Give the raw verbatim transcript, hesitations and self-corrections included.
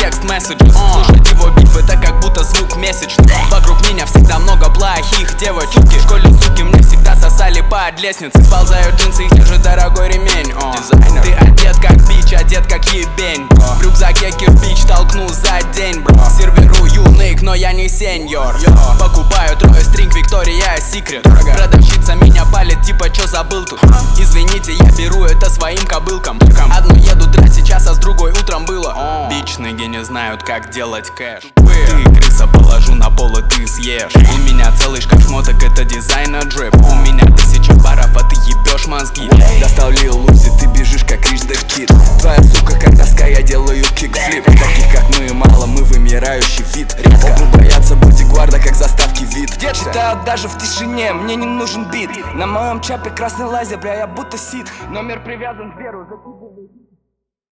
текст месседжес. Слушать его биф это как будто звук месячный. Вокруг меня всегда много плохих девочек. В школе суки мне всегда сосали под лестницей. Сползают джинсы и держит дорогой ремень. О, ты одет как бич, одет как ебень. В рюкзаке кирпич толкну за день, бро. Сервирую нейк, но я не сеньор. Покупаю трое стринг, Виктория Секрет. Продавщица меня палит, типа чё забыл тут? Извините, я беру это своим кобылкам. Одну еду драть сейчас, а с другой утром было. Бич ныги не знают, как делать кэш. Ты крыса, положу на пол и ты съешь. У меня целый шкаф моток, это дизайна джип. У меня тысяча баров, а ты ебешь мозги. Достал Лил Узи, ты бежишь как Рич да Кид. Твоя сука как доска, я делаю кикфлип. Таких как мы мало, мы вымирающий вид. Оба боятся бодигварда, как заставки вид. Читают даже в тишине, мне не нужен бит. На моем чапе красный лазер, бля, я будто сит. Номер привязан к веру, закидываю.